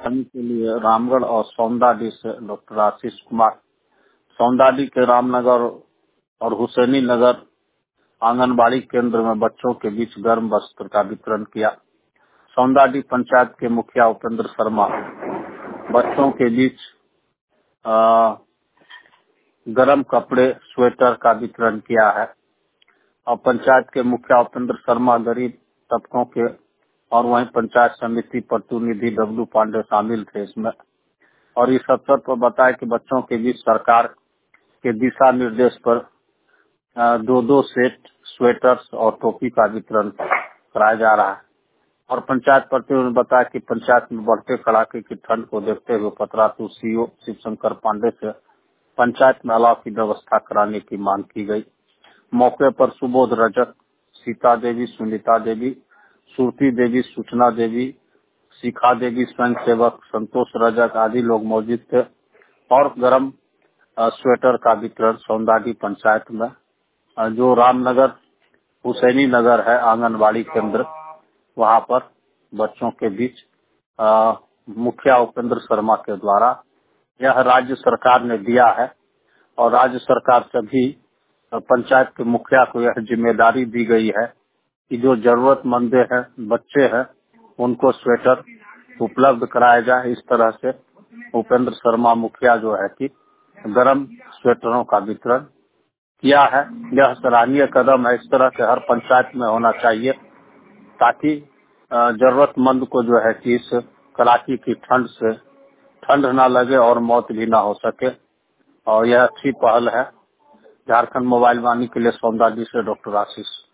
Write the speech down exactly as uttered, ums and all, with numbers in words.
के लिए रामगढ़ और सौंदाडी से डॉक्टर आशीष कुमार। सौंदाडी के रामनगर और हुसैनी नगर आंगनबाड़ी केंद्र में बच्चों के बीच गर्म वस्त्र का वितरण किया। सौंदाडी पंचायत के मुखिया उपेंद्र शर्मा बच्चों के बीच आ, गर्म कपड़े स्वेटर का वितरण किया है और पंचायत के मुखिया उपेंद्र शर्मा गरीब तबकों के और वहीं पंचायत समिति प्रतिनिधि डब्लू पांडे शामिल थे इसमें। और इस अवसर पर बताया कि बच्चों के बीच सरकार के दिशा निर्देश पर दो दो सेट स्वेटर्स और टोपी का वितरण कराया जा रहा है। और पंचायत प्रतिनिधि ने बताया कि पंचायत में बढ़ते कड़ाके की ठंड को देखते हुए पतरातू सीओ शिवशंकर पांडे से पंचायत में अलाव की व्यवस्था कराने की मांग की गई। मौके पर सुबोध रजक, सीता देवी, सुनीता देवी, सुरती देवी, सूचना देवी, शिखा देवी, स्वयं सेवक संतोष रजक आदि लोग मौजूद थे। और गर्म स्वेटर का वितरण सौंदाडी पंचायत में जो रामनगर हुसैनी नगर है आंगनबाड़ी केंद्र, वहां पर बच्चों के बीच आ, मुखिया उपेंद्र शर्मा के द्वारा यह राज्य सरकार ने दिया है। और राज्य सरकार से भी पंचायत के मुखिया को यह जिम्मेदारी दी गई है कि जो जरूरतमंद है बच्चे हैं उनको स्वेटर उपलब्ध कराया जाए। इस तरह से उपेंद्र शर्मा मुखिया जो है कि गर्म स्वेटरों का वितरण किया है। यह सराहनीय कदम है। इस तरह से हर पंचायत में होना चाहिए ताकि जरूरतमंद को जो है कि इस कड़ाके की ठंड से ठंड न लगे और मौत भी ना हो सके। और यह अच्छी पहल है। झारखंड मोबाइल वाणी के लिए सौंदाडी से डॉक्टर आशीष।